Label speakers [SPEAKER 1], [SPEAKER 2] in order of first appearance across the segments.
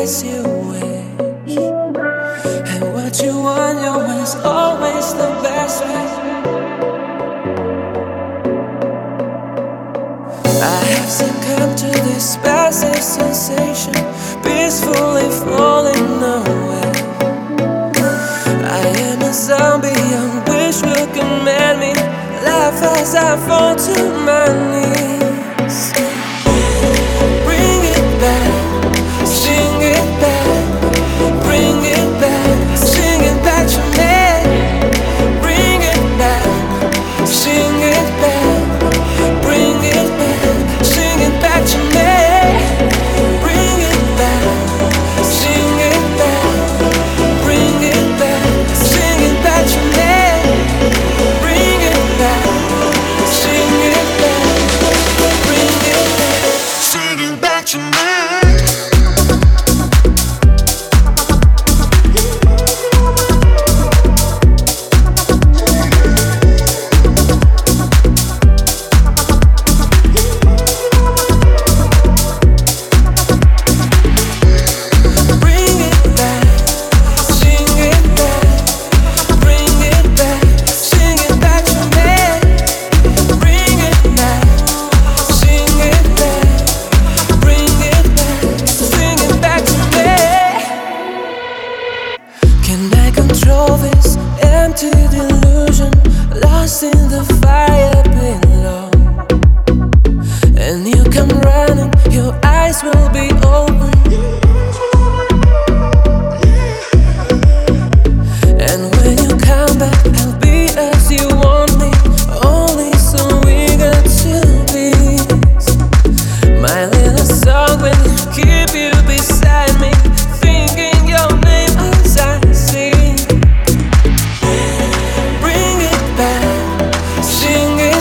[SPEAKER 1] as you wish. And what you want, your way's always the best way. I have succumbed to this passive sensation, peacefully falling away. I am a zombie on which will command me, laugh as I fall to my knees. Bring it back, sing it back, bring it back, sing it back to me. Bring it back, sing it back, bring it back, sing it back to me. Bring it back, sing it back, bring it back, sing it back to me. Bring it back, sing it back, bring it back, sing it back to me. Can I control this empty delusion, lost in the fire below? And you come running, your eyes will be open. And when you come back, I'll be as you want me, only so eager to please. My little song will keep you beside me, thinking your name as I sing. Bring it back, sing it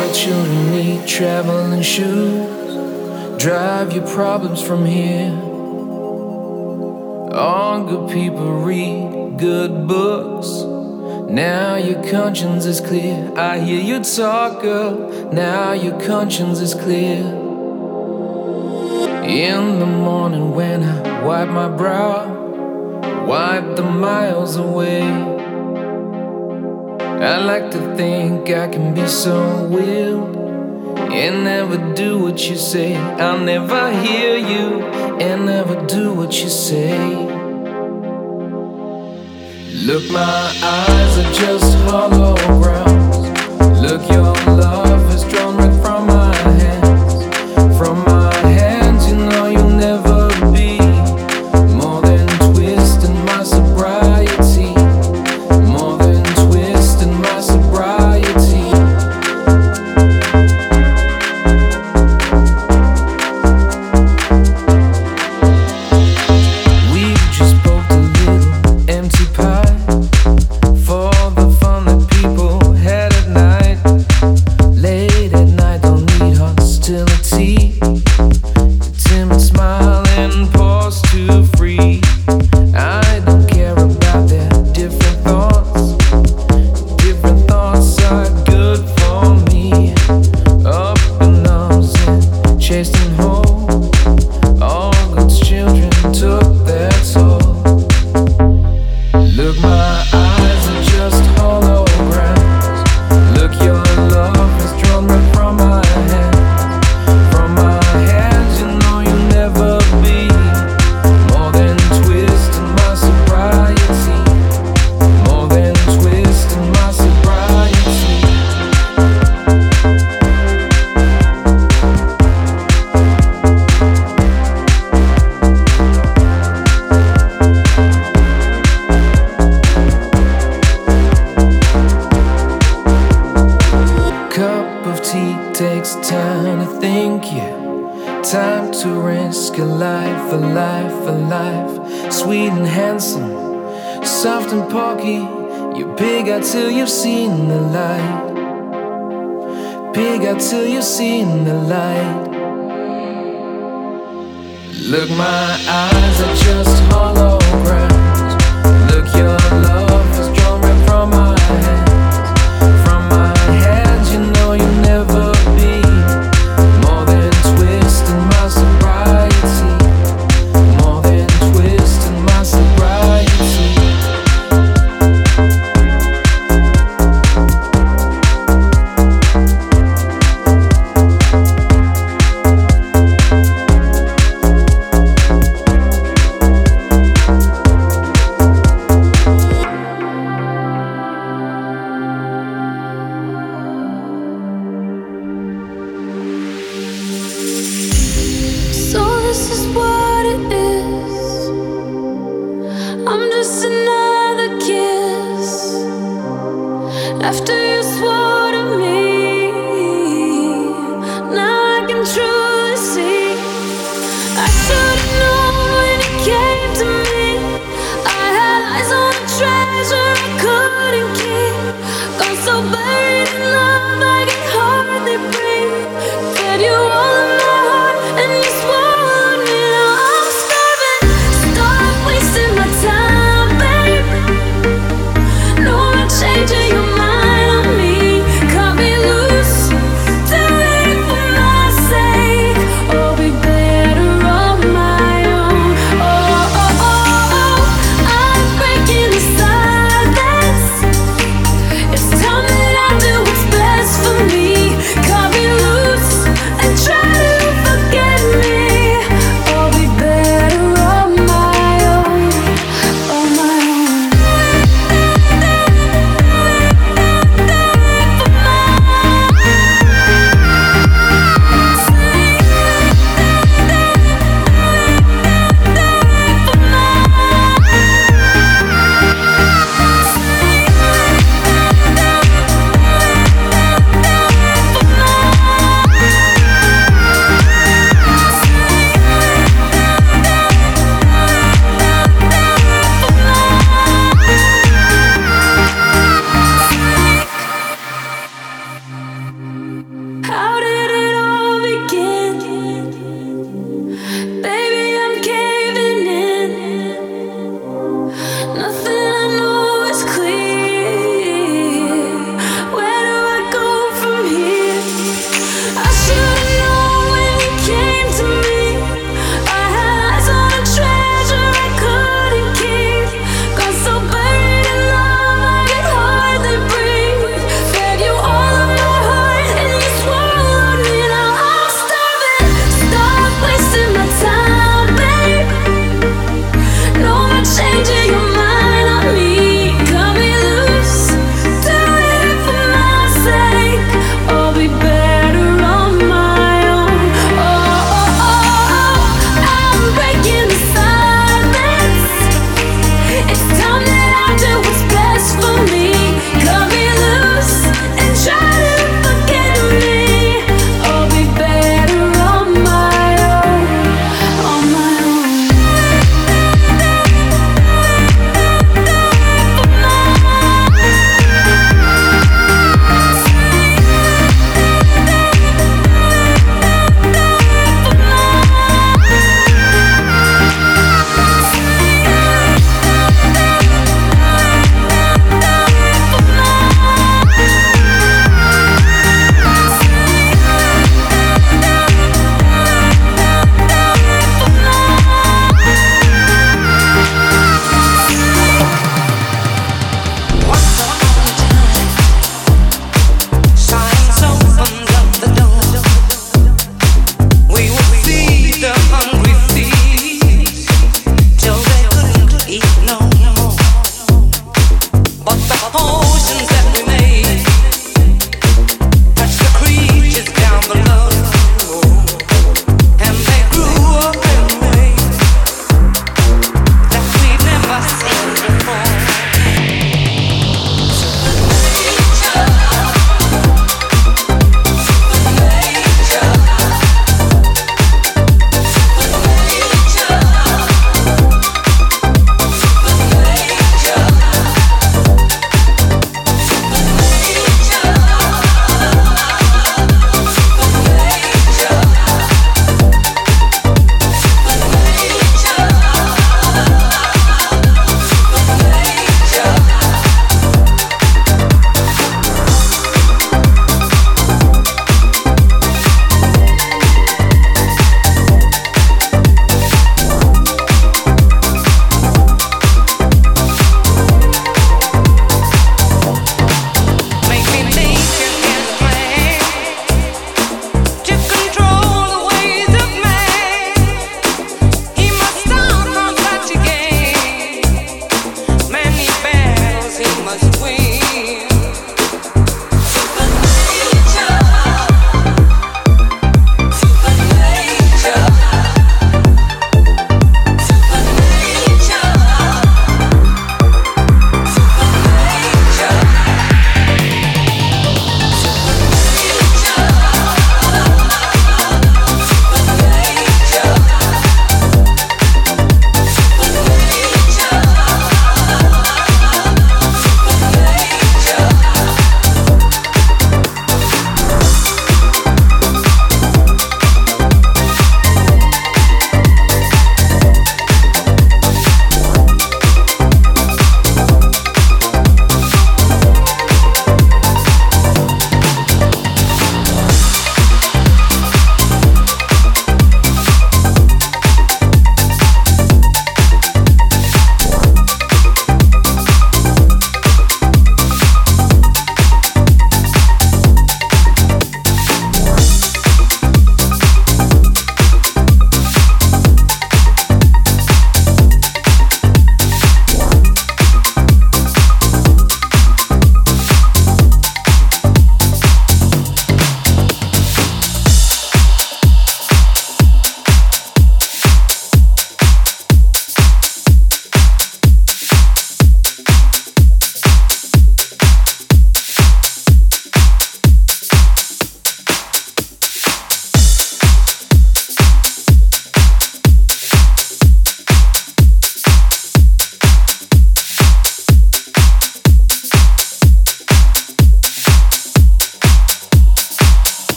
[SPEAKER 1] the children need traveling shoes. Drive your problems from here. All good people read good books. Now your conscience is clear. I hear you talk, girl. Now your conscience is clear. In the morning when I wipe my brow, wipe the miles away. I like to think I can be so wild and never do what you say. I'll never hear you and never do what you say. Look, my eyes are just holograms. Look, your love is drawn right from my hands. From my hands, you know you'll never be more than twisting my sobriety. More than twisting my sobriety. We just poked a little empty pie for the fun that people had at night. Late at night, don't need hostility. Your timid smile and pause too free. I don't care about their different thoughts. Different thoughts are good for me. Up and arms and chased and whole. All God's children took their toll. Look, my eyes are just holograms. Look, your love is drawn right from my hands. From my hands, you know you'll never be more than twisting my sobriety. More than twisting my sobriety. Cup of tea takes time to think, yeah. Time to risk a life, a life, a life. Sweet and handsome, soft and porky. You pig out till you've seen the light. Pig out till you've seen the light. Look, my eyes are just hollow.